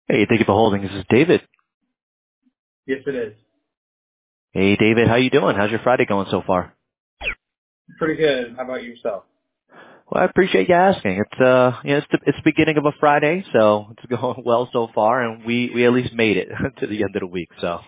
Hey, thank you for holding. This is David. Yes, it is. Hey, David, how you doing? How's your Friday going so far? Pretty good. How about yourself? Well, I appreciate you asking. It's the beginning of a Friday, so it's going well so far, and we at least made it to the end of the week. So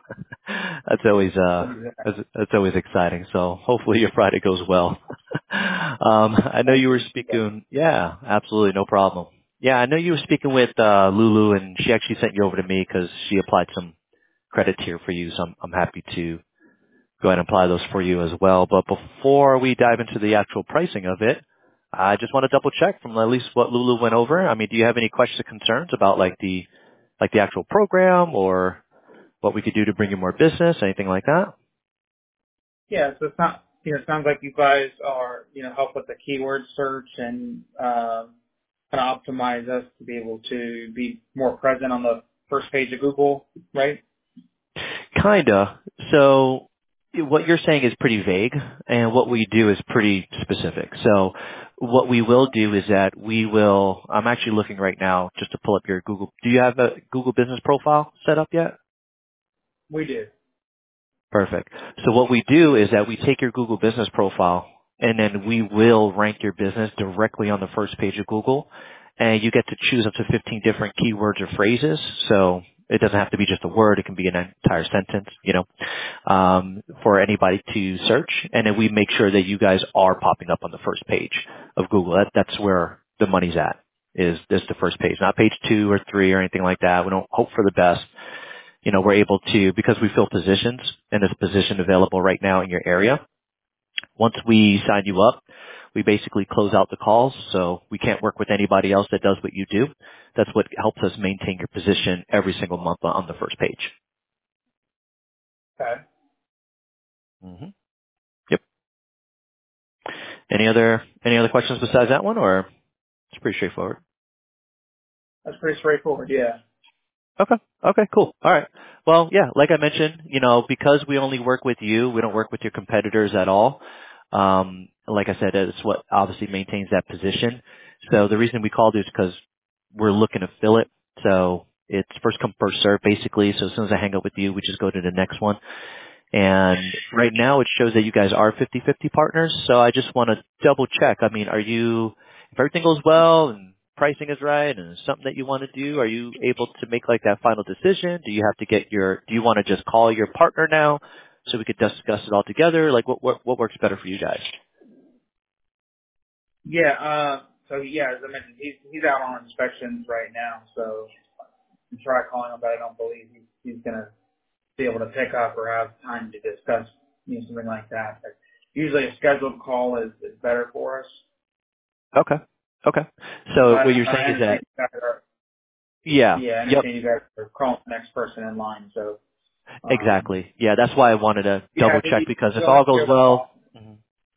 that's always exciting. So hopefully your Friday goes well. I know Thank you were you. speaking. Yeah, absolutely, no problem. Yeah, I know you were speaking with Lulu, and she actually sent you over to me because she applied some credits here for you. So I'm happy to go ahead and apply those for you as well. But before we dive into the actual pricing of it, I just want to double check from at least what Lulu went over. I mean, do you have any questions or concerns about like the actual program or what we could do to bring you more business, anything like that? Yeah, so it's not, it sounds like you guys are, help with the keyword search and kind of optimize us to be able to be more present on the first page of Google, right? Kinda. So what you're saying is pretty vague, and what we do is pretty specific. So what we will do is that I'm actually looking right now just to pull up your Google. Do you have a Google business profile set up yet? We do. Perfect. So what we do is that we take your Google business profile and then we will rank your business directly on the first page of Google, and you get to choose up to 15 different keywords or phrases. So it doesn't have to be just a word. It can be an entire sentence, for anybody to search. And then we make sure that you guys are popping up on the first page of Google. That's where the money's at, is this the first page, not page 2 or 3 or anything like that. We don't hope for the best. We're able to, because we fill positions and there's a position available right now in your area. Once we sign you up, we basically close out the calls, so we can't work with anybody else that does what you do. That's what helps us maintain your position every single month on the first page. Okay. hmm Yep. Any other questions besides that one, or it's pretty straightforward? That's pretty straightforward, yeah. Okay. Okay, cool. All right. Well, yeah, like I mentioned, because we only work with you, we don't work with your competitors at all. Like I said, it's what obviously maintains that position. So the reason we called is because we're looking to fill it. So it's first come, first serve basically. So as soon as I hang up with you, we just go to the next one. And right now it shows that you guys are 50-50 partners. So I just want to double check. I mean, if everything goes well and pricing is right and it's something that you want to do, are you able to make like that final decision? Do you have to do you want to just call your partner now so we could discuss it all together? Like what works better for you guys? Yeah, as I mentioned, he's out on inspections right now, so I try calling him, but I don't believe he's going to be able to pick up or have time to discuss something like that. But usually a scheduled call is better for us. Okay. Okay. So So what you're I saying is understand that, you guys are, yeah, yeah, I yep, understand you guys are calling the next person in line. So, exactly. Yeah, that's why I wanted to yeah, double check, because if willing all to goes hear the well, call. Mhm.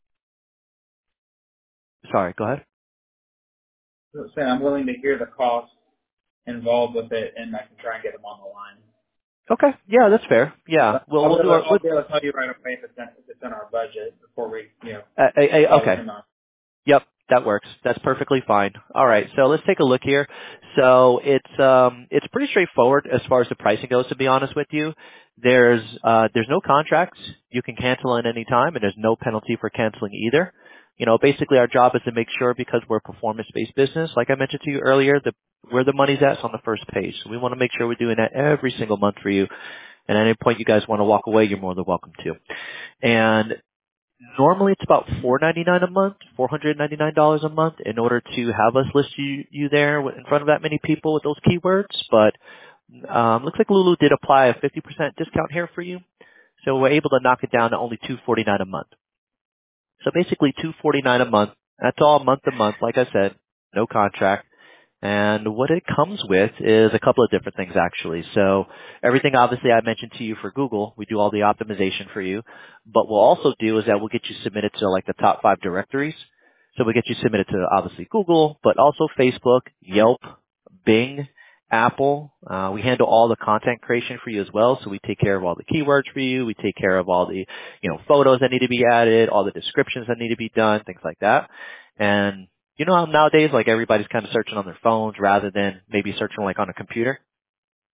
Sorry, go ahead. So I'm willing to hear the cost involved with it, and I can try and get them on the line. Okay. Yeah, that's fair. Yeah. But Well, we'll do our, I'll be able to tell you right away if it's in our budget before we, follow okay. him up. Yep, that works. That's perfectly fine. All right, so let's take a look here. So it's pretty straightforward as far as the pricing goes, to be honest with you. There's no contracts. You can cancel at any time, and there's no penalty for canceling either. Basically our job is to make sure, because we're a performance-based business, like I mentioned to you earlier, where the money's at is on the first page. So we want to make sure we're doing that every single month for you. And at any point you guys want to walk away, you're more than welcome to. And normally it's about $4.99 a month, $499 a month, in order to have us list you there in front of that many people with those keywords. But looks like Lulu did apply a 50% discount here for you, so we're able to knock it down to only $249 a month. So basically $249 a month. That's all month to month, like I said, no contract. And what it comes with is a couple of different things, actually. So everything obviously I mentioned to you for Google, we do all the optimization for you. But what we'll also do is that we'll get you submitted to like the top 5 directories. So we'll get you submitted to obviously Google, but also Facebook, Yelp, Bing, Apple. We handle all the content creation for you as well. So we take care of all the keywords for you. We take care of all the, photos that need to be added, all the descriptions that need to be done, things like that. And how nowadays, like, everybody's kind of searching on their phones rather than maybe searching like on a computer.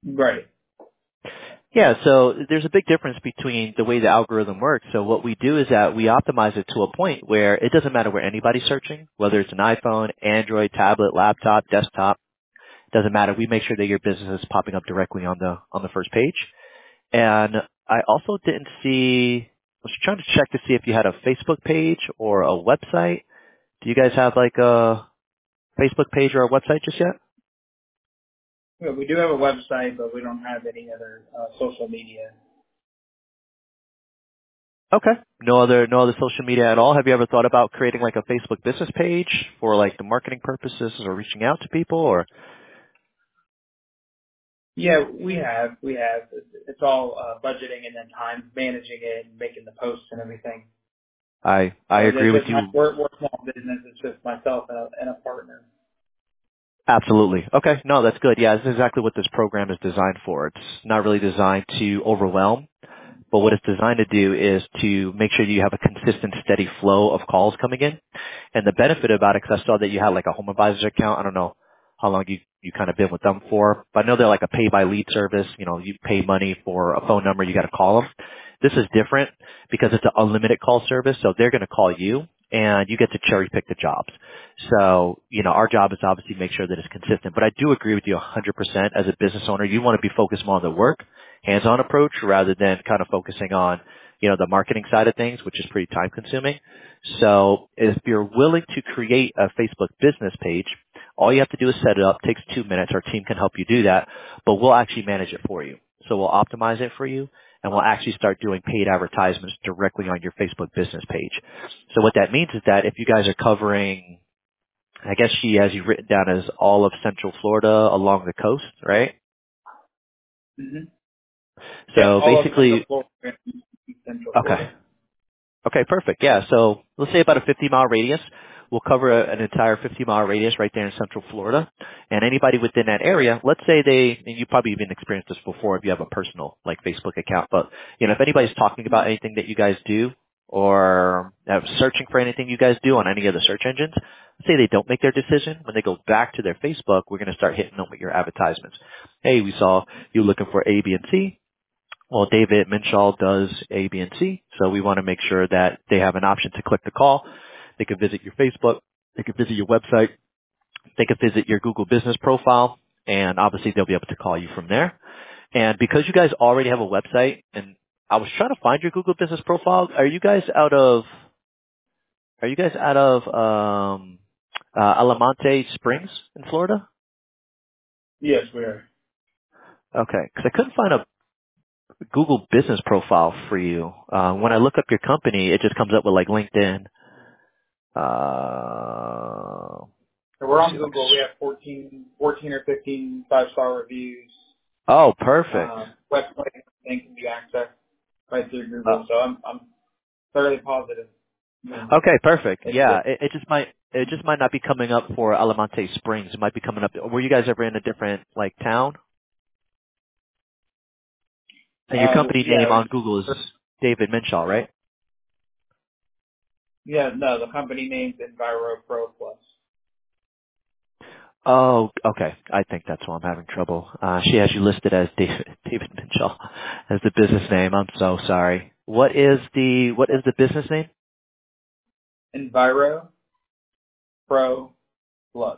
Right. Yeah, so there's a big difference between the way the algorithm works. So what we do is that we optimize it to a point where it doesn't matter where anybody's searching, whether it's an iPhone, Android, tablet, laptop, desktop, doesn't matter. We make sure that your business is popping up directly on the first page. And I also didn't see, I was trying to check to see if you had a Facebook page or a website. Do you guys have like a Facebook page or a website just yet? Yeah, we do have a website, but we don't have any other social media. Okay. No other social media at all. Have you ever thought about creating like a Facebook business page for like the marketing purposes or reaching out to people or? Yeah, we have. We have. It's all budgeting and then time managing it and making the posts and everything. I So agree with you. we're a small business. It's just myself and a partner. Absolutely. Okay. No, that's good. Yeah, this is exactly what this program is designed for. It's not really designed to overwhelm. But what it's designed to do is to make sure you have a consistent, steady flow of calls coming in. And the benefit about it, because I saw that you had like a Home Advisor account. I don't know how long you kind of been with them for, but I know they're like a pay by lead service. You know, you pay money for a phone number, you got to call them. This is different because it's an unlimited call service, so they're going to call you and you get to cherry pick the jobs. So, you know, our job is to obviously make sure that it's consistent, but I do agree with you 100% as a business owner. You want to be focused more on the work, hands-on approach rather than kind of focusing on, you know, the marketing side of things, which is pretty time consuming. So if you're willing to create a Facebook business page, all you have to do is set it up. It takes 2 minutes. Our team can help you do that, but we'll actually manage it for you. So we'll optimize it for you and we'll actually start doing paid advertisements directly on your Facebook business page. So what that means is that if you guys are covering, I guess she has you written down as all of Central Florida along the coast, right? Mm-hmm. Yeah, So all of Central basically, Florida and East Central okay. Florida. Okay, perfect. Yeah, so let's say about a 50-mile radius. We'll cover an entire 50-mile radius right there in Central Florida. And anybody within that area, let's say and you probably even experienced this before if you have a personal, like, Facebook account, but, you know, if anybody's talking about anything that you guys do or searching for anything you guys do on any of the search engines, let's say they don't make their decision. When they go back to their Facebook, we're going to start hitting them with your advertisements. Hey, we saw you looking for A, B, and C. Well, David Minshall does A, B, and C, so we want to make sure that they have an option to click the call. They could visit your Facebook. They could visit your website. They could visit your Google business profile, and obviously they'll be able to call you from there. And because you guys already have a website, and I was trying to find your Google business profile, are you guys out of Alamonte Springs in Florida? Yes, we are. Okay, because I couldn't find a Google business profile for you. When I look up your company, it just comes up with like LinkedIn. So we're Let's on see if I Google. We have 14 or 15 five-star reviews. Oh, perfect. Website thing can be accessed right through Uh, Google. So I'm fairly positive. You know, okay, perfect. it's Yeah, good. it just might not be coming up for Alamonte Springs. It might be coming up. Were you guys ever in a different like town? And your company name Yeah, on Google is David Minshall, right? no, the company name's Enviro Pro Plus. Oh, okay. I think that's why I'm having trouble. She has you listed as David Minshall as the business name. I'm so sorry. What is the business name? Enviro Pro Plus.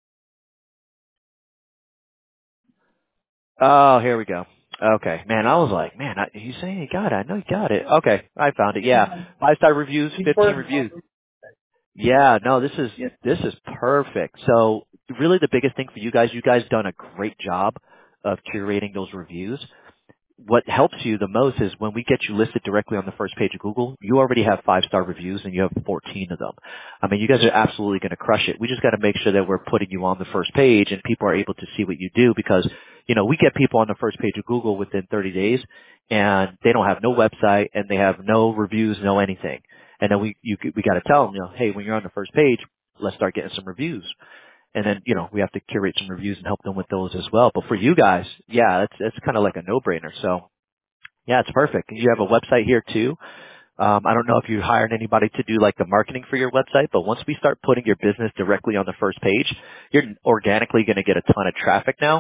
Oh, here we go. Okay, man, I was like, man, you saying you got it? I know you got it. Okay, I found it. Yeah, 5-star reviews, He's 15 working reviews. on Yeah, no, this Yes. is perfect. So really the biggest thing for you guys done a great job of curating those reviews. What helps you the most is when we get you listed directly on the first page of Google, you already have 5-star reviews and you have 14 of them. I mean, you guys are absolutely going to crush it. We just got to make sure that we're putting you on the first page and people are able to see what you do because, you know, we get people on the first page of Google within 30 days and they don't have no website and they have no reviews, no anything. And then we got to tell them, you know, hey, when you're on the first page, let's start getting some reviews. And then, you know, we have to curate some reviews and help them with those as well. But for you guys, yeah, it's kind of like a no-brainer. So yeah, it's perfect. You have a website here too. I don't know if you hired anybody to do like the marketing for your website, but once we start putting your business directly on the first page, you're organically going to get a ton of traffic now.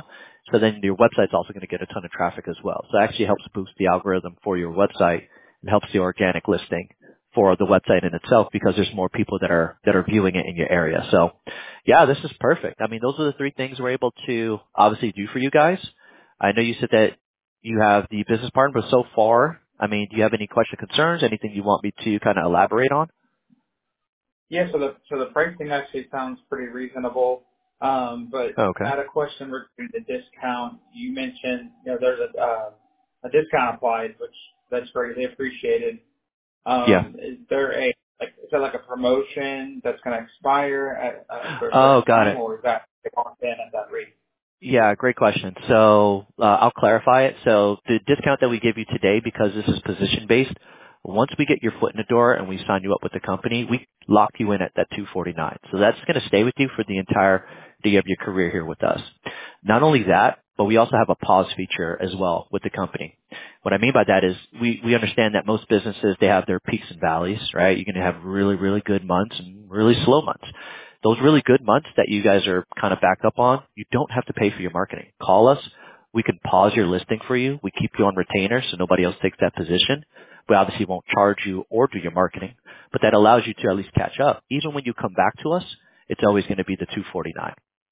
So then your website's also going to get a ton of traffic as well. So it actually helps boost the algorithm for your website and helps the organic listing for the website in itself because there's more people that are viewing it in your area. So yeah, this is perfect. I mean, those are the three things we're able to obviously do for you guys. I know you said that you have the business partner, but so far, I mean, do you have any question, concerns, anything you want me to kind of elaborate on? Yeah, so the pricing actually sounds pretty reasonable. But I Okay. had a question regarding the discount. You mentioned, there's a discount applied, which that's greatly appreciated. Yeah. Is there is that like a promotion that's going to expire after a Oh, certain got time, it. or is that locked in at that rate? Yeah, great question. So I'll clarify it. So the discount that we give you today, because this is position based, once we get your foot in the door and we sign you up with the company, we lock you in at that 249. So that's going to stay with you for the entirety of your career here with us. Not only that, but we also have a pause feature as well with the company. What I mean by that is we understand that most businesses, they have their peaks and valleys, right? You're going to have really, really good months and really slow months. Those really good months that you guys are kind of backed up on, you don't have to pay for your marketing. Call us. We can pause your listing for you. We keep you on retainer so nobody else takes that position. We obviously won't charge you or do your marketing, but that allows you to at least catch up. Even when you come back to us, it's always going to be the 249.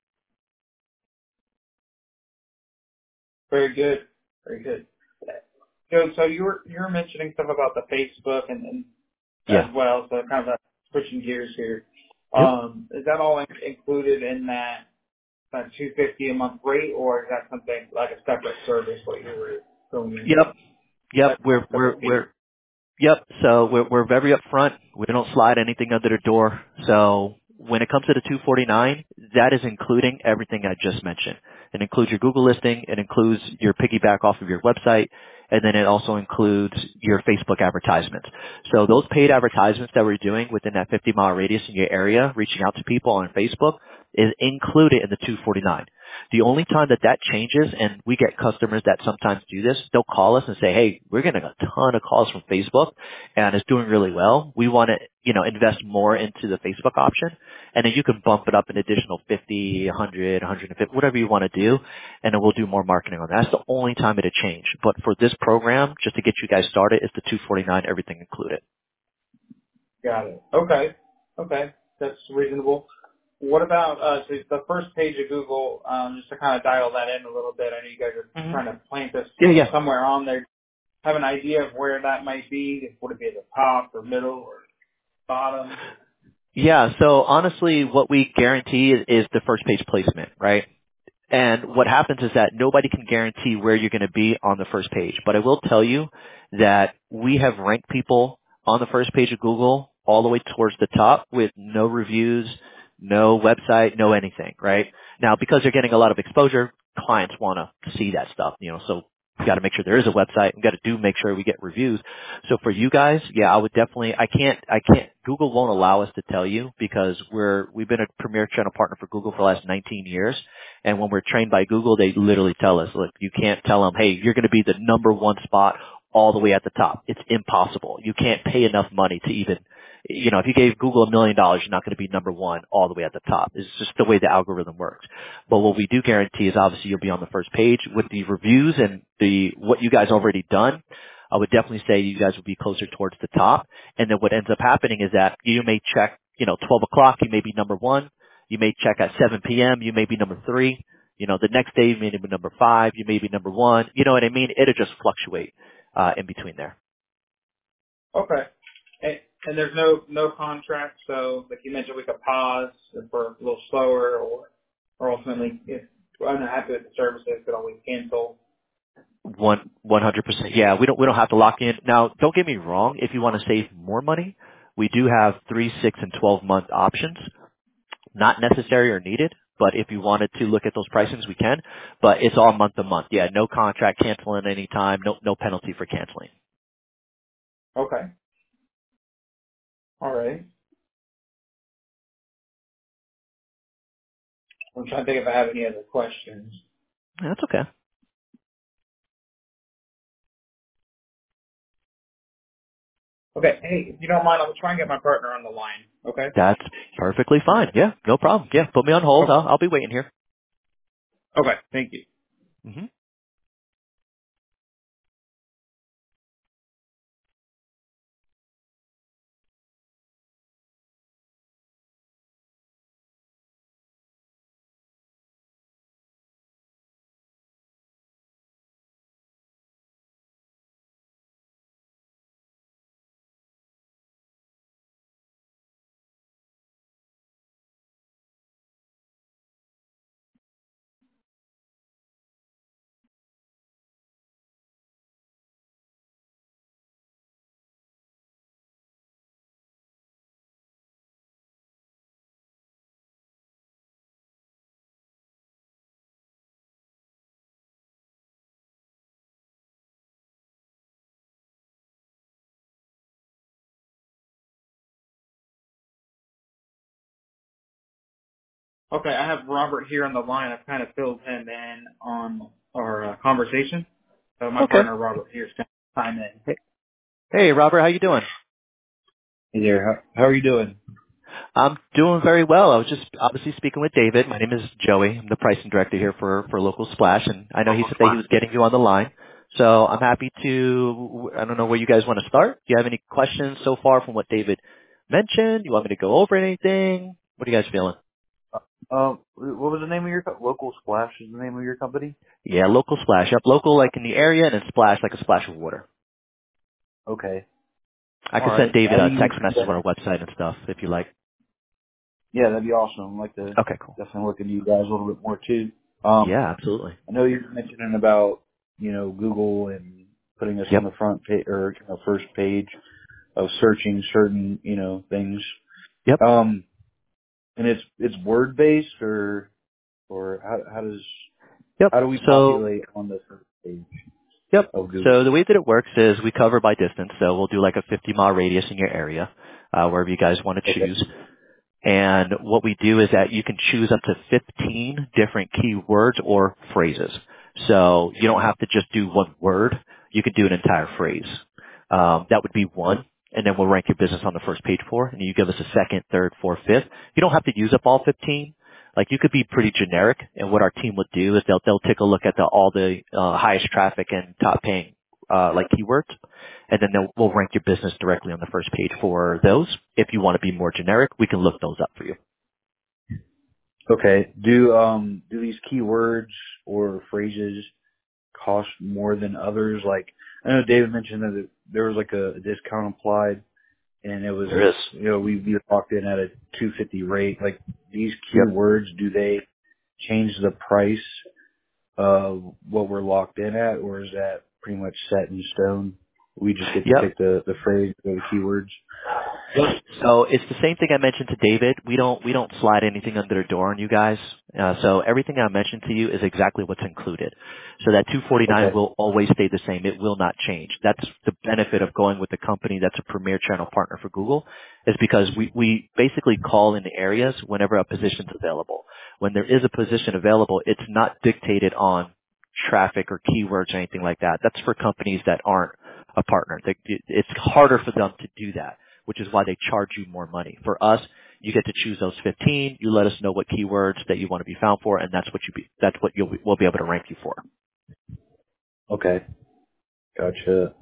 Very good. Very good. So you were mentioning stuff about the Facebook and as Yeah. well, so kind of switching gears here. Yep. Is that all included in that $250 a month rate, or is that something like a separate service what you were going into? Yep. Yep. That's a separate fee. Yep. So we're very upfront. We don't slide anything under the door. So when it comes to the 249, that is including everything I just mentioned. It includes your Google listing. It includes your piggyback off of your website. And then it also includes your Facebook advertisements. So those paid advertisements that we're doing within that 50-mile radius in your area, reaching out to people on Facebook, is included in the 249. The only time that changes, and we get customers that sometimes do this, they'll call us and say, hey, we're getting a ton of calls from Facebook and it's doing really well. We want to, invest more into the Facebook option. And then you can bump it up an additional 50, 100, 150, whatever you want to do. And then we'll do more marketing on that. That's the only time it'll change. But for this program, just to get you guys started, it's the 249, everything included. Got it. Okay. That's reasonable. What about so the first page of Google, just to kind of dial that in a little bit? I know you guys are hmm trying to plant this Yeah. somewhere on there. Have an idea of where that might be? Would it be at the top or middle or bottom? Yeah. So honestly, what we guarantee is the first page placement, right? And what happens is that nobody can guarantee where you're going to be on the first page. But I will tell you that we have ranked people on the first page of Google all the way towards the top with no reviews, no website, no anything, right? Now, because they're getting a lot of exposure, clients want to see that stuff, so we got to make sure there is a website. We got to make sure we get reviews. So for you guys, yeah, I would definitely, I can't, Google won't allow us to tell you because we've been a premier channel partner for Google for the last 19 years. And when we're trained by Google, they literally tell us, look, you can't tell them, hey, you're going to be the number one spot all the way at the top. It's impossible. You can't pay enough money to even, if you gave Google $1 million, you're not going to be number one all the way at the top. It's just the way the algorithm works. But what we do guarantee is obviously you'll be on the first page with the reviews and what you guys already done. I would definitely say you guys will be closer towards the top. And then what ends up happening is that you may check, 12 o'clock, you may be number one. You may check at 7 p.m. You may be number 3. The next day you may be number 5. You may be number 1. You know what I mean? It'll just fluctuate in between there. Okay. And there's no contract, so like you mentioned, we could pause if we're a little slower, or ultimately if we're unhappy with the services, could always cancel. 100%. Yeah, we don't have to lock in. Now, don't get me wrong. If you want to save more money, we do have 3, 6, and 12-month options. Not necessary or needed, but if you wanted to look at those pricings, we can. But it's all month to month. Yeah, no contract, cancel at any time, no penalty for canceling. Okay. All right. I'm trying to think if I have any other questions. That's okay. Okay. Hey, if you don't mind, I'll try and get my partner on the line. Okay. That's perfectly fine. Yeah, no problem. Yeah, put me on hold. I'll be waiting here. Okay. Thank you. hmm Okay, I have Robert here on the line. I've kind of filled him in on our conversation. So my Okay. partner Robert here is going to chime in. Hey, hey, Robert, how you doing? Hey there. How are you doing? I'm doing very well. I was just obviously speaking with David. My name is Joey. I'm the pricing director here for Local Splash, and I know he said that he was getting you on the line. So I'm happy to. I don't know where you guys want to start. Do you have any questions so far from what David mentioned? You want me to go over anything? What are you guys feeling? What was the name of your Local Splash? Is the name of your company? Yeah, Local Splash. Yep, local like in the area, and then splash like a splash of water. Okay. I All can send right. David How do a you? text message on our website and stuff if you like. Yeah, that'd be awesome. I'd like to Okay, cool. definitely look into you guys a little bit more too. Yeah, absolutely. I know you're mentioning about Google and putting us on Yep. the front page or first page of searching certain things. Yep. And it's word based or Yep. how do we So populate on the first page Yep. of Google? So the way that it works is we cover by distance. So we'll do like a 50-mile radius in your area, wherever you guys want to Okay. choose. And what we do is that you can choose up to 15 different keywords or phrases. So you don't have to just do one word. You could do an entire phrase. That would be one. And then we'll rank your business on the first page for. And you give us a second, third, fourth, fifth. You don't have to use up all 15. Like you could be pretty generic. And what our team would do is they'll take a look at all the highest traffic and top paying like keywords, and then we'll rank your business directly on the first page for those. If you want to be more generic, we can look those up for you. Okay. Do these keywords or phrases cost more than others? Like I know David mentioned that there was like a discount applied, and it was There is. we locked in at a 250 rate. Like these Yep. keywords, do they change the price of what we're locked in at, or is that pretty much set in stone? We just get to Yep. pick the phrase or the keywords. So it's the same thing I mentioned to David. We don't slide anything under the door on you guys. So everything I mentioned to you is exactly what's included. So that 249 Okay. will always stay the same. It will not change. That's the benefit of going with a company that's a premier channel partner for Google, is because we basically call in the areas whenever a position's available. When there is a position available, it's not dictated on traffic or keywords or anything like that. That's for companies that aren't a partner. It's harder for them to do that, which is why they charge you more money. For us, you get to choose those 15. You let us know what keywords that you want to be found for, and that's what we'll be able to rank you for. Okay. Gotcha.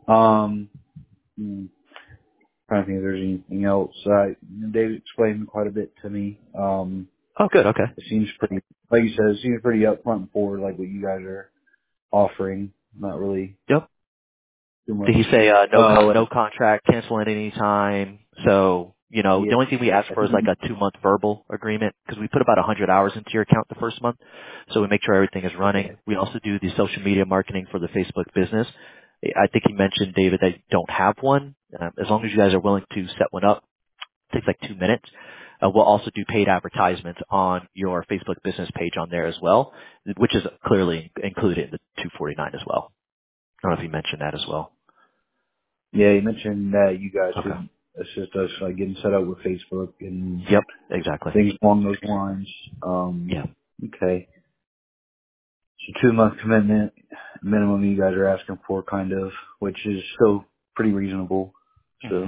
Hmm, trying to think if there's anything else. David explained quite a bit to me. Oh, good. Okay. It seems pretty, like you said, it seems pretty upfront and forward, like what you guys are offering. Not really Yep. too Did much. he say Like, no contract, cancel at any time? So yeah, the only thing we ask I for is think, like a 2-month verbal agreement, because we put about 100 hours into your account the first month, so we make sure everything is running. okay. We also do the social media marketing for the Facebook business. I think he mentioned, David, that you don't have one. As long as you guys are willing to set one up, it takes like 2 minutes. We'll also do paid advertisements on your Facebook business page on there as well, which is clearly included in the 249 as well. I don't know if you mentioned that as well. Yeah, you mentioned that you guys Okay. could assist us like getting set up with Facebook and Yep, exactly. things along those lines. Yeah. Okay. So 2 month commitment minimum you guys are asking for, kind of, which is still pretty reasonable. hmm So,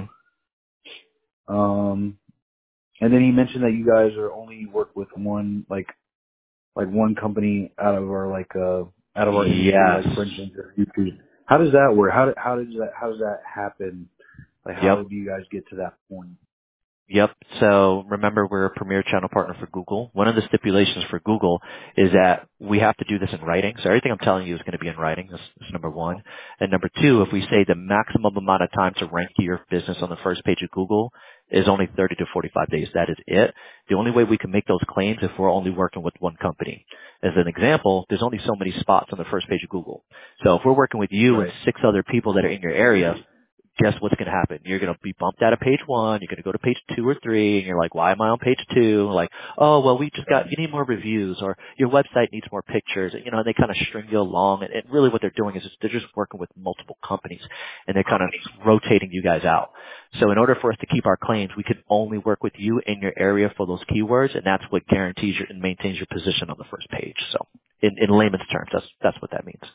and then he mentioned that you guys are only work with one one company out of our out of our industry, Yes. like for instance, YouTube. How does that work? How does that happen? Like, Yep. how do you guys get to that point? Yep. So remember, we're a premier channel partner for Google. One of the stipulations for Google is that we have to do this in writing. So everything I'm telling you is going to be in writing. That's number one. And number two, if we say the maximum amount of time to rank your business on the first page of Google is only 30 to 45 days, that is it. The only way we can make those claims if we're only working with one company. As an example, there's only so many spots on the first page of Google. So if we're working with you and Right. 6 other people that are in your area, guess what's going to happen? You're going to be bumped out of page 1. You're going to go to page 2 or 3, and you're like, why am I on page 2? Like, oh, well, you need more reviews, or your website needs more pictures. You know, and they kind of string you along. And really what they're doing is they're just working with multiple companies, and they're kind of rotating you guys out. So in order for us to keep our claims, we could only work with you in your area for those keywords, and that's what guarantees your, and maintains your position on the first page. So in layman's terms, that's what that means.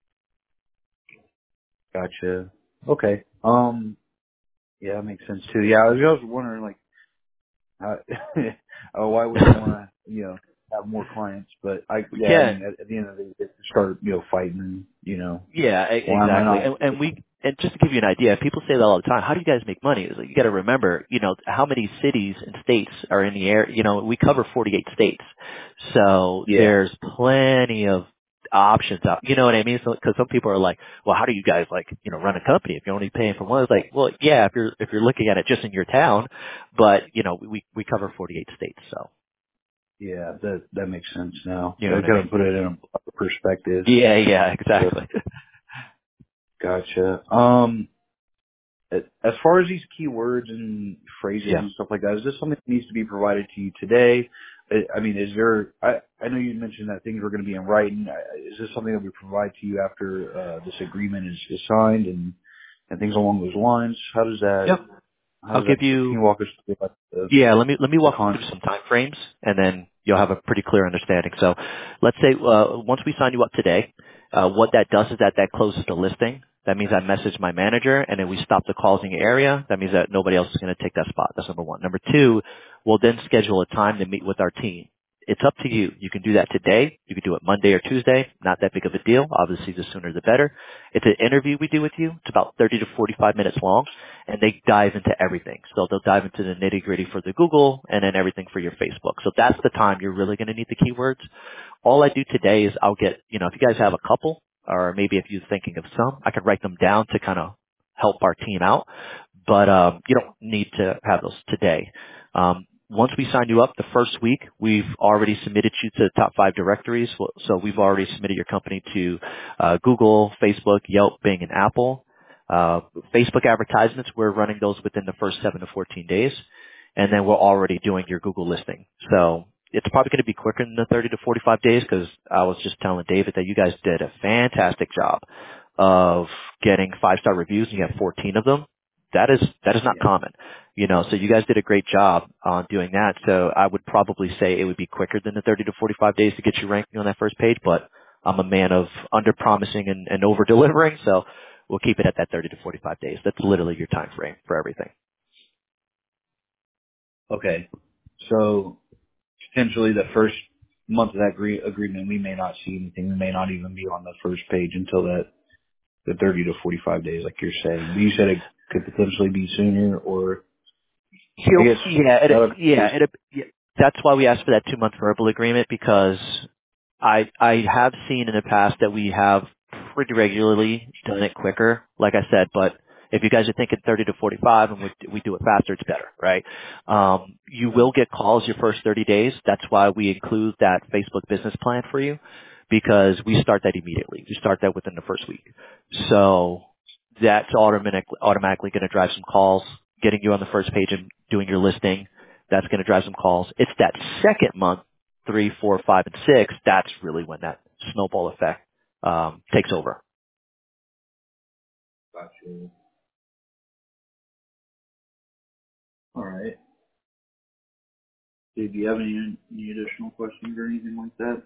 Gotcha. Okay. Yeah, that makes sense too. Yeah, I was wondering like, how, why would you want to, have more clients? But I Yeah, mean, at the end of the day, they start, fighting, and Yeah, why am I exactly. not? And just to give you an idea, people say that all the time. How do you guys make money? It's like, you got to remember, how many cities and states are in the air. We cover 48 states, so Yeah. there's plenty of options out. You know what I mean? So, because some people are like, well, how do you guys run a company if you're only paying for one? It's like, well, yeah, if you're looking at it just in your town, but we cover 48 states, so Yeah, that makes sense now. you know I what I kind mean? of put it in a perspective. Yeah, So, exactly. gotcha. As far as these keywords and phrases Yeah. and stuff like that, is this something that needs to be provided to you today? I mean, is there? I know you mentioned that things were going to be in writing. Is this something that we provide to you after this agreement is signed and things along those lines? How does that? Yep. How I'll does that? give Can you you walk us through like the Yeah, let me the walk you con? through some time frames, and then you'll have a pretty clear understanding. So, let's say once we sign you up today, what that does is that closes the listing. That means I message my manager, and then we stop the calls in your area. That means that nobody else is going to take that spot. That's number one. Number two, we'll then schedule a time to meet with our team. It's up to you. You can do that today. You can do it Monday or Tuesday. Not that big of a deal. Obviously, the sooner the better. It's an interview we do with you. It's about 30 to 45 minutes long, and they dive into everything. So they'll dive into the nitty gritty for the Google and then everything for your Facebook. So that's the time you're really going to need the keywords. All I do today is I'll get, if you guys have a couple, or maybe if you're thinking of some, I could write them down to kind of help our team out. But you don't need to have those today. Once we sign you up the first week, we've already submitted you to the top 5 directories. So we've already submitted your company to Google, Facebook, Yelp, Bing, and Apple. Facebook advertisements, we're running those within the first 7 to 14 days. And then we're already doing your Google listing. So it's probably going to be quicker than the 30 to 45 days because I was just telling David that you guys did a fantastic job of getting 5-star reviews, and you have 14 of them. That is not Yeah. common, so you guys did a great job on doing that. So I would probably say it would be quicker than the 30 to 45 days to get you ranking on that first page, but I'm a man of under promising and over delivering. So we'll keep it at that 30 to 45 days. That's literally your time frame for everything. Okay. So potentially the first month of that agreement, we may not see anything. We may not even be on the first page until the 30 to 45 days, like you're saying. But you said it could potentially be sooner, or I guess That's why we asked for that 2-month verbal agreement, because I have seen in the past that we have pretty regularly done it quicker, like I said, but if you guys are thinking 30 to 45 and we do it faster, it's better, right? You will get calls your first 30 days. That's why we include that Facebook business plan for you, because we start that immediately. We start that within the first week. So that's automatically going to drive some calls, getting you on the first page and doing your listing. That's going to drive some calls. It's that second month, 3, 4, 5, and 6, that's really when that snowball effect takes over. Gotcha. All right. Do you have any additional questions or anything like that?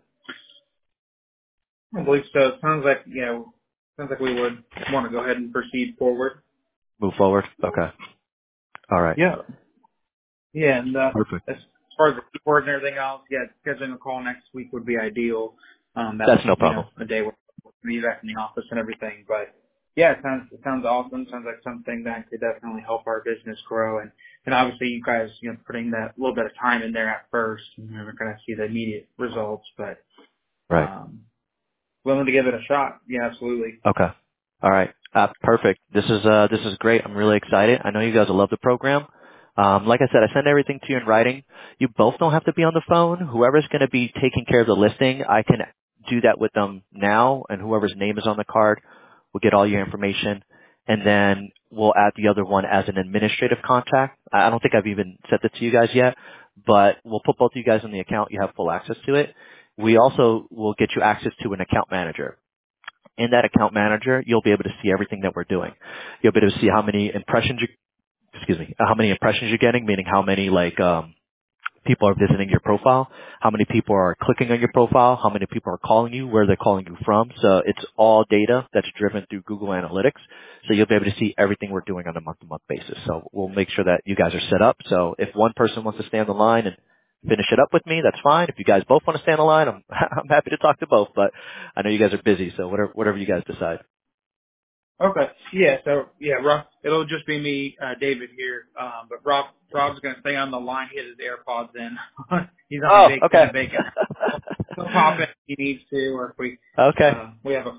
I don't believe so. It sounds like, we would want to go ahead and proceed forward. Move forward? Okay. All right. Yeah. Yeah, and Perfect. as far as the report and everything else, scheduling a call next week would be ideal. That's That's no problem. a day where be back in the office and everything. But yeah, it sounds awesome. Sounds like something that could definitely help our business grow. And obviously you guys, putting that little bit of time in there at first, you're not going to see the immediate results, but, Right. willing to give it a shot. Yeah, absolutely. Okay. All right. Perfect. This is great. I'm really excited. I know you guys will love the program. Like I said, I send everything to you in writing. You both don't have to be on the phone. Whoever's going to be taking care of the listing, I can do that with them now, and whoever's name is on the card will get all your information, and then we'll add the other one as an administrative contact. I don't think I've even said that to you guys yet, but we'll put both of you guys in the account. You have full access to it. We also will get you access to an account manager. In that account manager, you'll be able to see everything that we're doing. You'll be able to see how many impressions how many impressions you're getting, meaning how many people are visiting your profile, how many people are clicking on your profile, how many people are calling you, where they're calling you from. So it's all data that's driven through Google Analytics. So you'll be able to see everything we're doing on a month-to-month basis. So we'll make sure that you guys are set up. So if one person wants to stay on the line and finish it up with me, that's fine. If you guys both want to stay on the line, I'm happy to talk to both, but I know you guys are busy, so whatever you guys decide. Okay. Yeah. So yeah, Rob, it'll just be me, David here. But Rob's going to stay on the line. He has his AirPods in. He's on Oh, in okay. a vacant. He'll pop in if he needs to, or if Okay. we have a.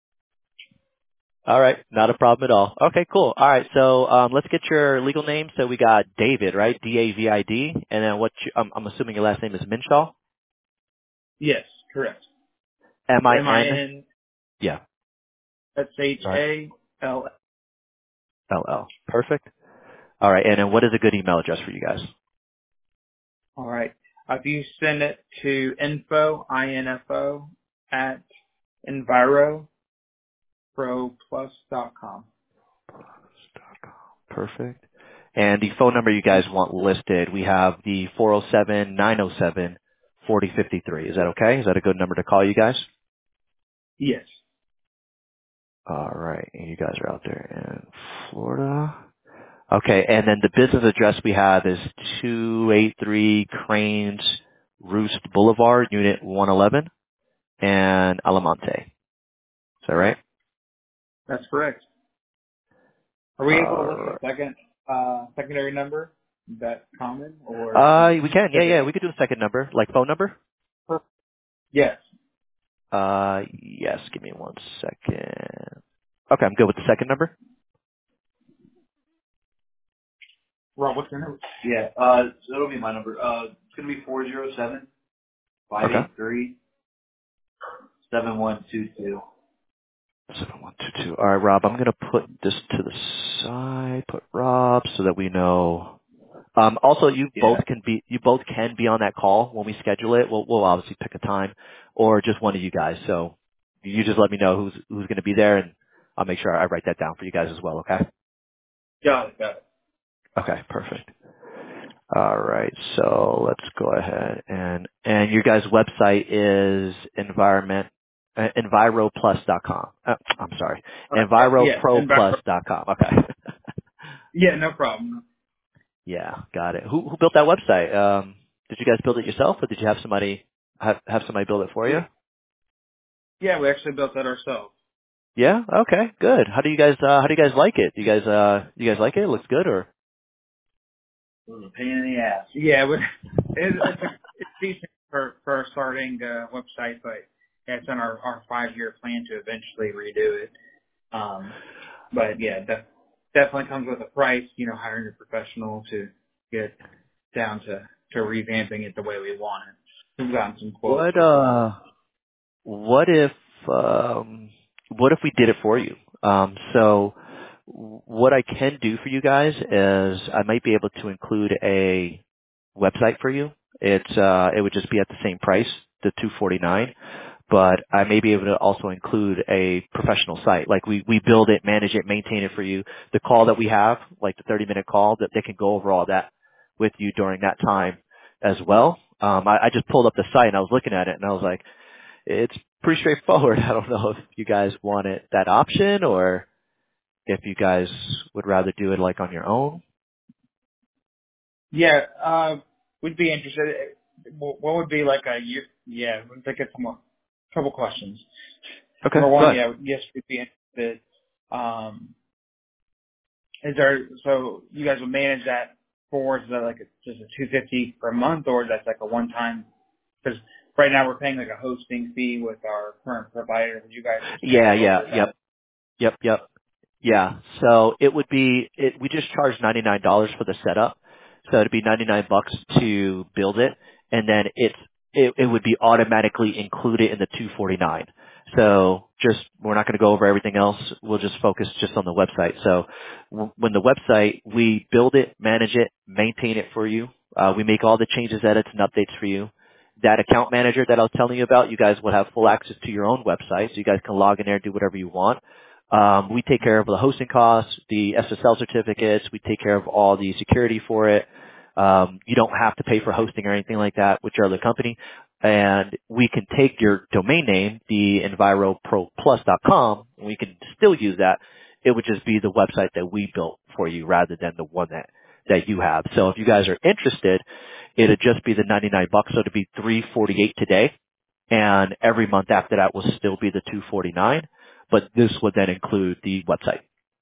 All right. Not a problem at all. Okay, cool. All right. So, let's get your legal name. So we got David, right? D-A-V-I-D. And then I'm assuming your last name is Minshaw? Yes, correct. M-I-N? M-I-N. Yeah. That's Right. H-A-L. L-L. Perfect. All right. And then what is a good email address for you guys? All right. If you send it to info at enviroproplus.com. Perfect. And the phone number you guys want listed, we have the 407-907-4053. Is that okay? Is that a good number to call you guys? Yes. All right. And you guys are out there in Florida. Okay. And then the business address we have is 283 Cranes Roost Boulevard, Unit 111, and Alamonte. Is that right? That's correct. Are we able to list Uh, a secondary number? Is that common or? we can. Yeah. We could do a second number, like phone number. Yes. Yes. Give me one second. Okay. I'm good with the second number. Rob, what's your number? Yeah, so that'll be my number. It's gonna be 407 Okay. 583 7122. 7122. All right, Rob, I'm going to put this to the side, put Rob, so that we know. Also, you Yeah. both can be on that call when we schedule it. We'll obviously pick a time, or just one of you guys. So you just let me know who's going to be there, and I'll make sure I write that down for you guys as well. Okay. Got it. Okay. Perfect. All right. So let's go ahead and your guys' website is enviroplus.com. I'm sorry, All right. Yeah. enviroproplus.com. Okay. Yeah, no problem. Yeah, got it. Who built that website? Did you guys build it yourself, or did you have somebody somebody build it for you? Yeah, we actually built that ourselves. Yeah. Okay. Good. How do you guys like it? Do you guys like it? It looks good, or? It was a pain in the ass. Yeah, it's decent for a starting website, but it's on our 5-year plan to eventually redo it. But yeah, definitely comes with a price. Hiring a professional to get down to revamping it the way we want it. We've gotten some quotes before. What if we did it for you? So what I can do for you guys is I might be able to include a website for you. It would just be at the same price, the $249, but I may be able to also include a professional site. Like we build it, manage it, maintain it for you. The call that we have, like the 30-minute call, that they can go over all that with you during that time as well. I just pulled up the site and I was looking at it and I was like, it's pretty straightforward. I don't know if you guys wanted that option or if you guys would rather do it like on your own. Yeah, we'd be interested. What would be like a year? Yeah, we think it's more couple questions. Okay, Number go one, ahead. yeah, yes, we'd be interested. Is there, so you guys would manage that for, is that like just a $250 per month, or is that like a one-time? Because right now we're paying like a hosting fee with our current provider. Would you guys just Yeah, handle yeah, over that? yep. Yeah. So it would be we just charge $99 for the setup. So it'd be $99 to build it, and then it would be automatically included in the 249. So just we're not going to go over everything else. We'll just focus just on the website. So when the website, we build it, manage it, maintain it for you. We make all the changes, edits, and updates for you. That account manager that I was telling you about, you guys will have full access to your own website, so you guys can log in there and do whatever you want. We take care of the hosting costs, the SSL certificates. We take care of all the security for it. You don't have to pay for hosting or anything like that with your other company. And we can take your domain name, the EnviroProPlus.com, and we can still use that. It would just be the website that we built for you rather than the one that you have. So if you guys are interested, it'd just be the $99. So it'd be $348 today. And every month after that will still be the $249, but this would then include the website.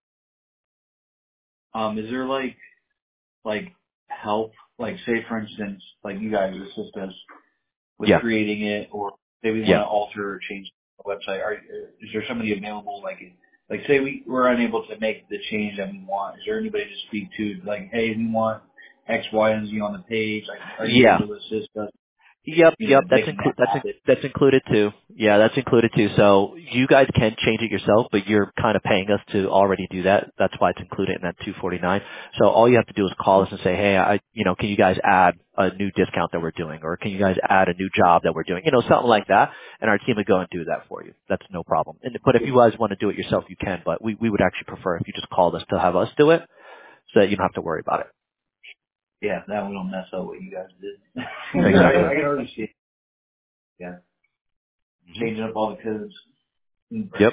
Is there like help? Like say for instance, like you guys assist us with Yeah, creating it, or say we want yeah. to alter or change the website. Is there somebody available? Like say we're unable to make the change that we want. Is there anybody to speak to? Like, hey, we want X, Y, and Z on the page. Like, are you Yeah. able to assist us? Yep, You know, that's making that happen. that's included too. Yeah, that's included too. So you guys can change it yourself, but you're kind of paying us to already do that. That's why it's included in that 249. So all you have to do is call us and say, "Hey, can you guys add a new discount that we're doing, or can you guys add a new job that we're doing?" Something like that, and our team would go and do that for you. That's no problem. But if you guys want to do it yourself, you can. But we would actually prefer if you just called us to have us do it, so that you don't have to worry about it. Yeah, that we don't mess up what you guys did. Exactly. I can already see it. Yeah, hmm changing up all the codes. Yep.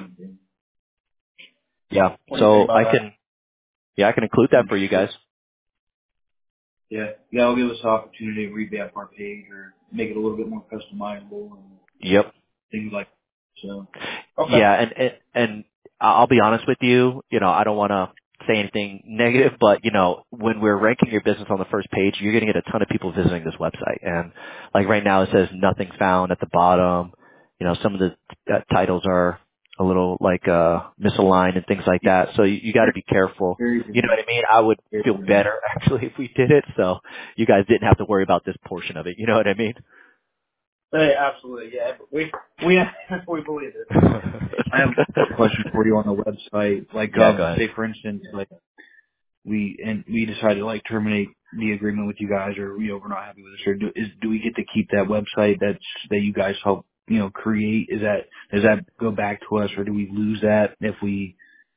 Yeah. What do you think So about I that? can. Yeah, I can include that for you guys. Yeah, it'll give us the opportunity to revamp our page or make it a little bit more customizable and Yep. things like that. So, okay. Yeah, and I'll be honest with you, I don't want to say anything negative, but when we're ranking your business on the first page, you're going to get a ton of people visiting this website. And like right now it says nothing found at the bottom. Some of the titles are a little like misaligned and things like that. So you got to be careful. Very You know good. what I mean? I would Very feel good. better actually if we did it, so you guys didn't have to worry about this portion of it. You know what I mean? Hey, absolutely, yeah. We we believe it. I have a question for you on the website. Like, Yeah, go ahead. say for instance, like we decide to like terminate the agreement with you guys, or we're not happy with this, or do we get to keep that website that you guys help create? Does that go back to us, or do we lose that if we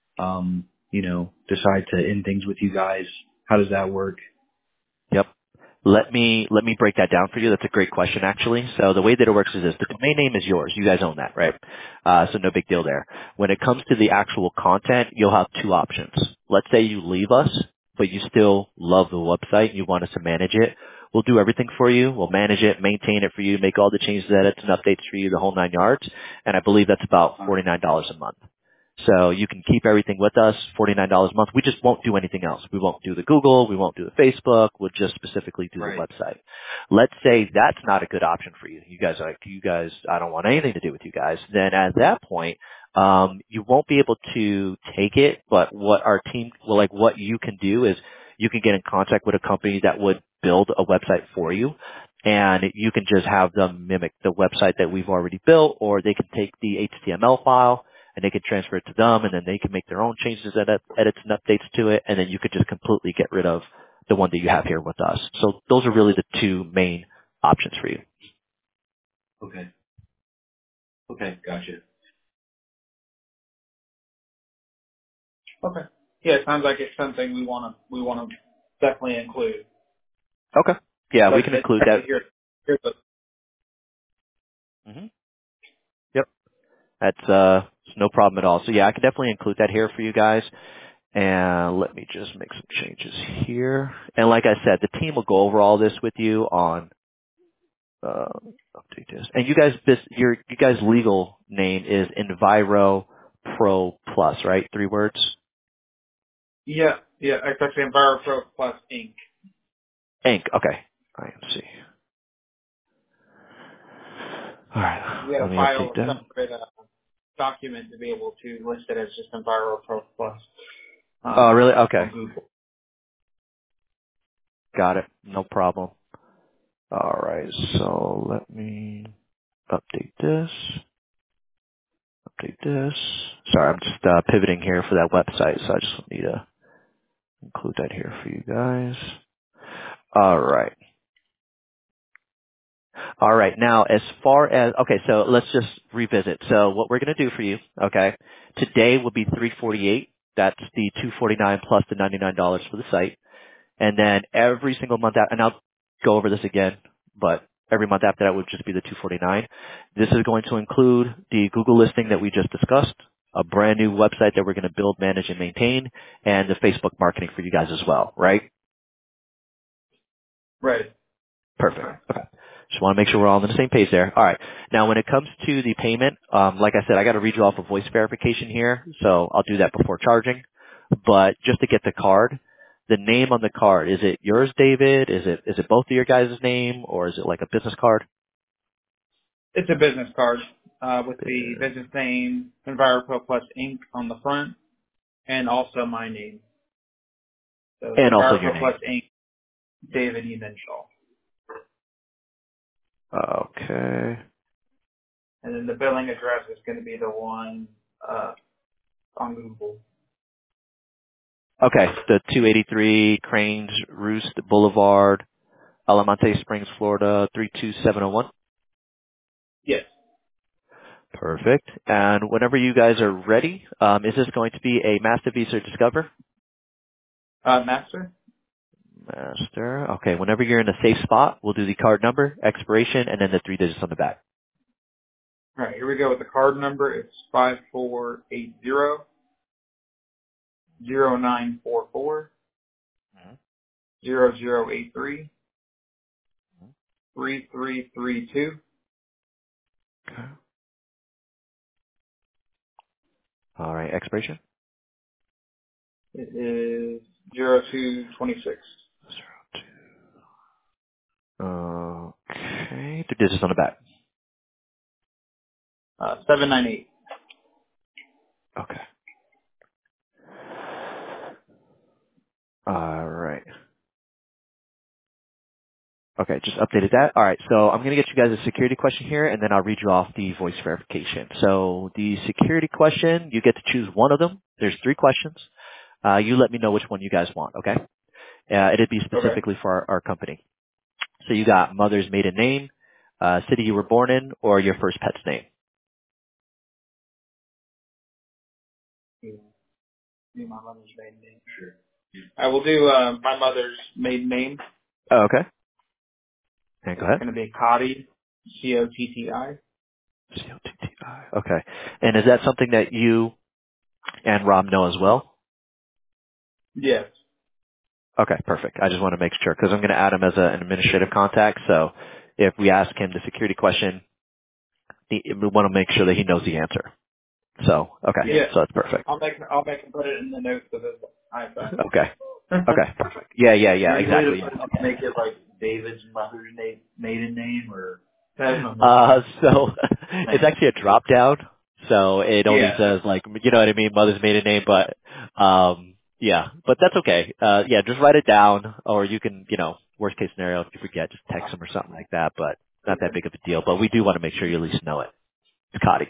decide to end things with you guys? How does that work? Yep. Let me break that down for you. That's a great question, actually. So the way that it works is this: the domain name is yours. You guys own that, right? So no big deal there. When it comes to the actual content, you'll have two options. Let's say you leave us, but you still love the website and you want us to manage it. We'll do everything for you. We'll manage it, maintain it for you, make all the changes, edits, and updates for you, the whole 9 yards. And I believe that's about $49 a month. So you can keep everything with us, $49 a month. We just won't do anything else. We won't do the Google. We won't do the Facebook. We'll just specifically do the Right. website. Let's say that's not a good option for you. You guys are like, I don't want anything to do with you guys. Then at that point, you won't be able to take it, but what you can do is you can get in contact with a company that would build a website for you. And you can just have them mimic the website that we've already built, or they can take the HTML file and they can transfer it to them, and then they can make their own changes, edits, and updates to it, and then you could just completely get rid of the one that you have here with us. So those are really the two main options for you. Okay. Okay. Gotcha. Okay. Yeah, it sounds like it's something we wanna definitely include. Okay. Yeah, we Like can I said, include that. here's the hmm Yep. That's it's no problem at all. So yeah, I can definitely include that here for you guys. And let me just make some changes here. And like I said, the team will go over all this with you on Update this. And you guys' legal name is Enviro Pro Plus, right? 3 words? Yeah. It's actually EnviroPro Plus Inc. Inc. Okay. INC. All right. We had Let to me file update a that. separate document to be able to list it as just EnviroPro Plus Oh, really? Okay. on Google. Got it. No problem. All right. So let me update this. Update this. Sorry, I'm just pivoting here for that website, so I just need to include that here for you guys. All right. All right. Now, as far as, okay, so let's just revisit. So what we're going to do for you, okay, today will be $348. That's the $249 plus the $99 for the site. And then every single month, and I'll go over this again, but every month after that would just be the $249. This is going to include the Google listing that we just discussed, a brand new website that we're going to build, manage, and maintain, and the Facebook marketing for you guys as well, right? Right. Perfect. Okay. Just want to make sure we're all on the same page there. All right. Now, when it comes to the payment, like I said, I got to read you off a voice verification here, so I'll do that before charging. But just to get the card, the name on the card, is it yours, David? Is it both of your guys' name, or is it like a business card? It's a business card with the business name EnviroPro Plus Inc. on the front and also my name. So it's And also your EnviroPro name. Plus Inc. David E. Minshaw. Okay. And then the billing address is going to be the one on Google. Okay. The 283 Cranes Roost Boulevard, Alamonte Springs, Florida, 32701. Yes. Perfect. And whenever you guys are ready, is this going to be a Master Visa or Discover? Master? Master. Okay. Whenever you're in a safe spot, we'll do the card number, expiration, and then the 3 digits on the back. All right, here we go with the card number. It's 5480-0944. 0083 3332. Okay. All right. Expiration. It is 0226. Okay. 3 digits on the back. 798. Okay. All right. Okay, just updated that. All right, so I'm going to get you guys a security question here, and then I'll read you off the voice verification. So the security question, you get to choose one of them. There's 3 questions. You let me know which one you guys want, okay? It'd be Okay. specifically for our company. So you got mother's maiden name, city you were born in, or your first pet's name. Do my mother's maiden name. Sure. I will do my mother's maiden name. Oh, okay. And go It's ahead. going to be Cotti, Cotti. C-O-T-T-I. Okay. And is that something that you and Rob know as well? Yes. Okay, perfect. I just want to make sure because I'm going to add him as an administrative contact. So if we ask him the security question, we want to make sure that he knows the answer. So, okay. Yeah. So that's perfect. I'll make him put it in the notes of his iPad. Okay. Okay, perfect. Yeah, Any way to exactly. make it like David's mother's maiden name or? So it's actually a drop down. So it only Yeah. says like, you know what I mean, mother's maiden name, but, yeah, but that's okay. Yeah, just write it down or you can, worst case scenario, if you forget, just text him or something like that, but not that big of a deal, but we do want to make sure you at least know it. It's Kotick.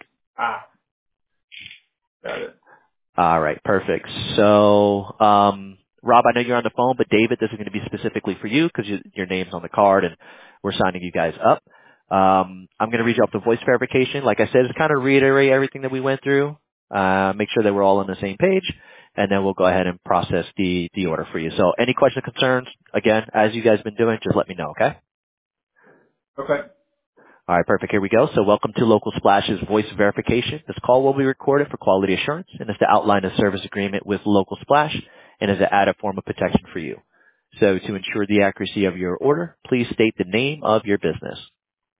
Got it. All right, perfect. So, Rob, I know you're on the phone, but David, this is going to be specifically for you because your name's on the card and we're signing you guys up. I'm going to read you up the voice verification. Like I said, just kind of reiterate everything that we went through, make sure that we're all on the same page, and then we'll go ahead and process the order for you. So any questions, concerns, again, as you guys been doing, just let me know, okay? Okay. All right, perfect. Here we go. So welcome to Local Splash's voice verification. This call will be recorded for quality assurance and is to outline a service agreement with Local Splash and is an added form of protection for you. So to ensure the accuracy of your order, please state the name of your business.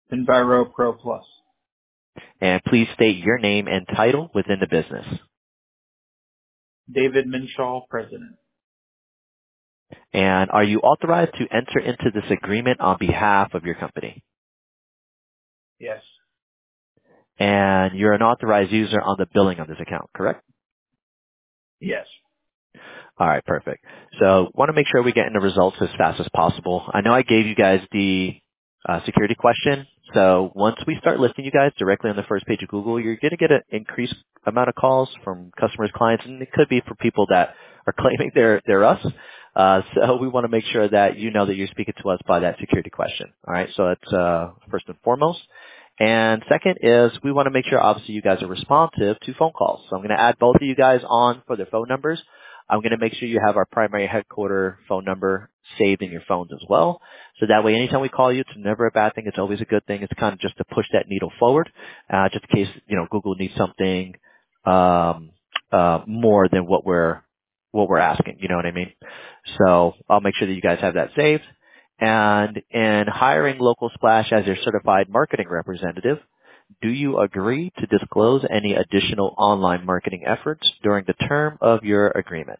Enviro Pro Plus. And please state your name and title within the business. David Minshaw, President. And are you authorized to enter into this agreement on behalf of your company? Yes. And you're an authorized user on the billing of this account, correct? Yes. All right, perfect. So want to make sure we get into results as fast as possible. I know I gave you guys the security question. So once we start listing you guys directly on the first page of Google, you're going to get an increased amount of calls from customers, clients, and it could be for people that are claiming they're us. So we want to make sure that you know that you're speaking to us by that security question. All right, so that's first and foremost. And second is we want to make sure obviously you guys are responsive to phone calls. So I'm going to add both of you guys on for their phone numbers. I'm going to make sure you have our primary headquarter phone number saved in your phones as well. So that way anytime we call you, it's never a bad thing. It's always a good thing. It's kind of just to push that needle forward, just in case, Google needs something, more than what we're asking. You know what I mean? So I'll make sure that you guys have that saved. And in hiring Local Splash as your certified marketing representative, do you agree to disclose any additional online marketing efforts during the term of your agreement?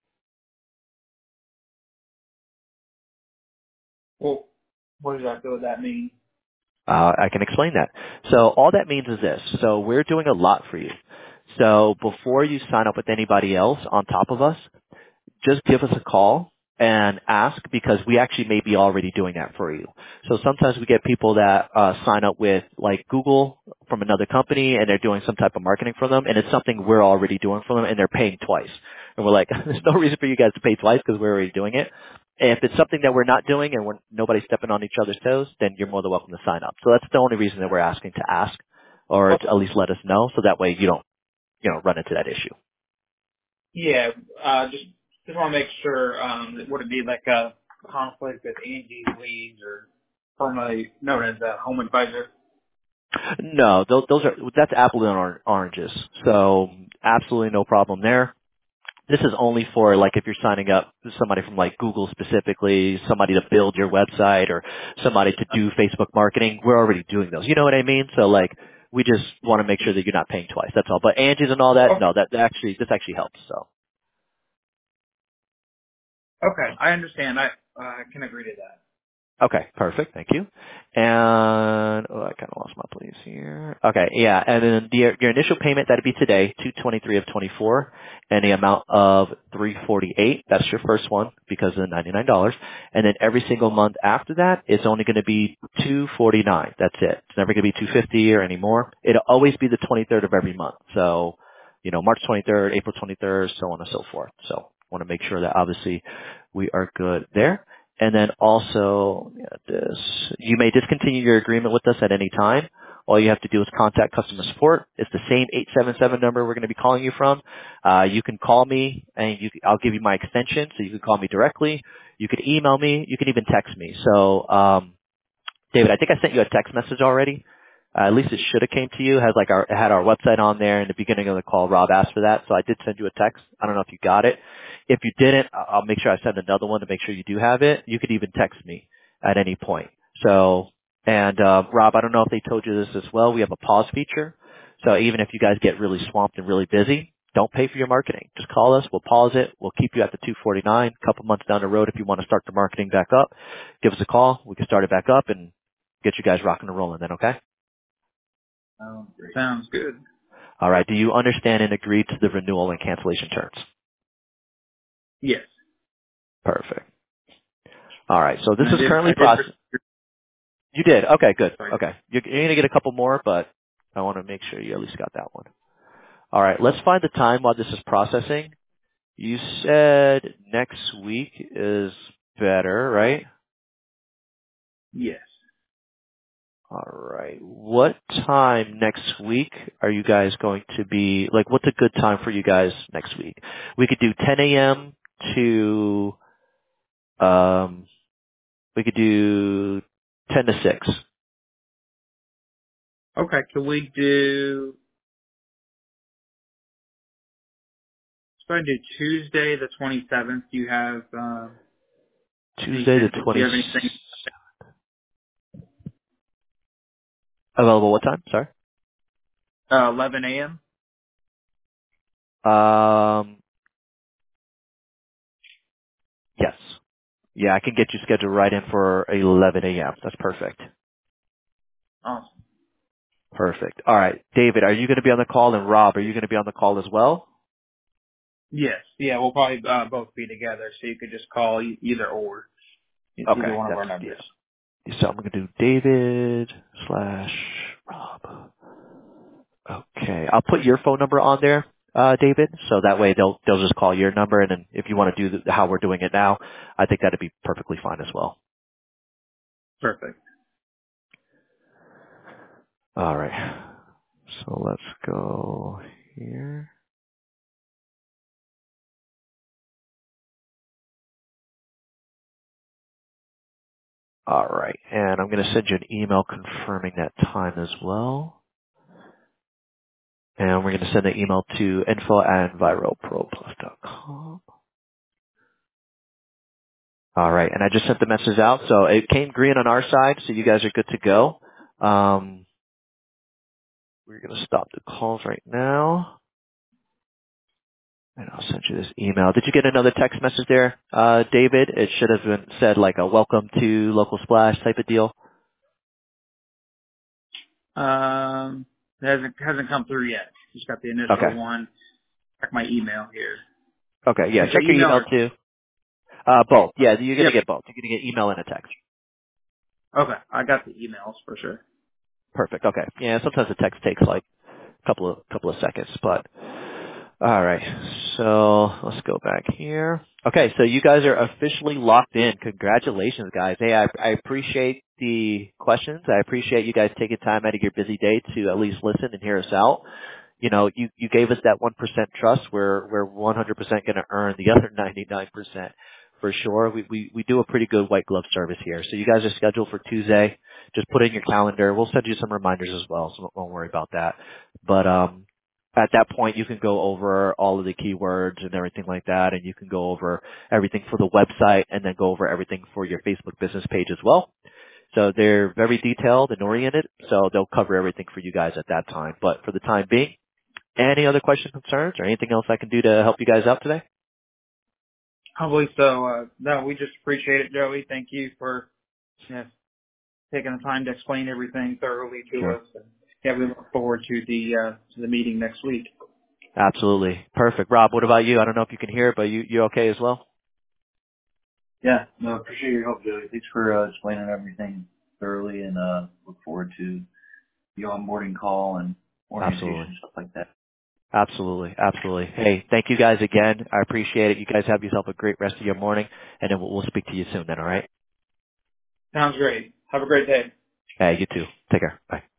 Well, what does that mean? I can explain that. So all that means is this. So we're doing a lot for you. So before you sign up with anybody else on top of us, just give us a call and ask because we actually may be already doing that for you. So sometimes we get people that sign up with like Google from another company and they're doing some type of marketing for them and it's something we're already doing for them and they're paying twice. And we're like, there's no reason for you guys to pay twice because we're already doing it. And if it's something that we're not doing and nobody's stepping on each other's toes, then you're more than welcome to sign up. So that's the only reason that we're asking to ask or to at least let us know so that way you don't, run into that issue. Yeah, just want to make sure, would it be like a conflict with Angie's leads or formerly known as a home advisor? No, that's apples and oranges. So absolutely no problem there. This is only for like if you're signing up somebody from like Google specifically, somebody to build your website or somebody to do Facebook marketing. We're already doing those. You know what I mean? So like we just want to make sure that you're not paying twice. That's all. But Angie's and all that, no, this actually helps. So. Okay, I understand. I can agree to that. Okay, perfect. Thank you. And I kind of lost my place here. Okay, yeah, and then your initial payment that'd be today, $223 of 24, and the amount of $348. That's your first one because of the $99. And then every single month after that, it's only going to be $249. That's it. It's never going to be $250 or any more. It'll always be the 23rd of every month. So, March 23rd, April 23rd, so on and so forth. So, want to make sure that obviously we are good there. And then also, you may discontinue your agreement with us at any time. All you have to do is contact customer support. It's the same 877 number we're going to be calling you from. You can call me and I'll give you my extension so you can call me directly. You could email me. You can even text me. So, David, I think I sent you a text message already. At least it should have came to you. It had our website on there in the beginning of the call. Rob asked for that, so I did send you a text. I don't know if you got it. If you didn't, I'll make sure I send another one to make sure you do have it. You could even text me at any point. So, and Rob, I don't know if they told you this as well. We have a pause feature. So even if you guys get really swamped and really busy, don't pay for your marketing. Just call us. We'll pause it. We'll keep you at the 249. A couple months down the road, if you want to start the marketing back up, give us a call. We can start it back up and get you guys rocking and rolling then, okay? Sounds good. All right. Do you understand and agree to the renewal and cancellation terms? Yes. Perfect. All right. So this is I currently did processed. You did. Okay, good. Sorry. Okay. You're going to get a couple more, but I want to make sure you at least got that one. All right. Let's find the time while this is processing. You said next week is better, right? Yes. All right. What time next week are you guys going to be, like, what's a good time for you guys next week? We could do 10 a.m. to, we could do 10 to 6. Okay, can we do, let's go ahead and do Tuesday the 27th. Do you have, Tuesday the do you have anything? 20th. Available what time? Sorry. 11 a.m. Yes. Yeah, I can get you scheduled right in for 11 a.m. That's perfect. Awesome. Perfect. All right. David, are you going to be on the call? And Rob, are you going to be on the call as well? Yes. Yeah, we'll probably both be together, so you could just call either or. Either Okay. one of That's our numbers. yeah. So I'm going to do David / Rob. Okay. I'll put your phone number on there, David, so that way they'll just call your number, and then if you want to do how we're doing it now, I think that'd be perfectly fine as well. Perfect. All right. So let's go here. All right. And I'm going to send you an email confirming that time as well. And we're going to send the email to info@enviroproplus.com. All right. And I just sent the message out. So it came green on our side, so you guys are good to go. We're going to stop the calls right now. And I'll send you this email. Did you get another text message there, David? It should have been said like a welcome to Local Splash type of deal. It hasn't come through yet. Just got the initial Okay. one. Check my email here. Okay. Did Yeah. you Check say your email email or? too. Both. Yeah. You're going to Yep. get both. You're going to get email and a text. Okay, I got the emails for sure. Perfect. Okay. Yeah. Sometimes the text takes like couple of seconds, but all right. So let's go back here. Okay, so you guys are officially locked in. Congratulations, guys. Hey, I appreciate the questions. I appreciate you guys taking time out of your busy day to at least listen and hear us out. You know, you gave us that 1% trust. We're 100% going to earn the other 99% for sure. We do a pretty good white glove service here. So you guys are scheduled for Tuesday. Just put it in your calendar. We'll send you some reminders as well, so don't worry about that. But at that point, you can go over all of the keywords and everything like that, and you can go over everything for the website, and then go over everything for your Facebook business page as well. So they're very detailed and oriented, so they'll cover everything for you guys at that time. But for the time being, any other questions, concerns, or anything else I can do to help you guys out today? Probably so. No, we just appreciate it, Joey. Thank you for taking the time to explain everything thoroughly to Sure. us. And yeah, we look forward to the meeting next week. Absolutely. Perfect. Rob, what about you? I don't know if you can hear, but you okay as well? Yeah, no, appreciate your help, Joey. Thanks for explaining everything thoroughly, and look forward to the onboarding call and Absolutely. orientation, stuff like that. Absolutely. Absolutely. Hey, thank you guys again. I appreciate it. You guys have yourself a great rest of your morning, and then we'll speak to you soon then, all right? Sounds great. Have a great day. Hey, you too. Take care. Bye.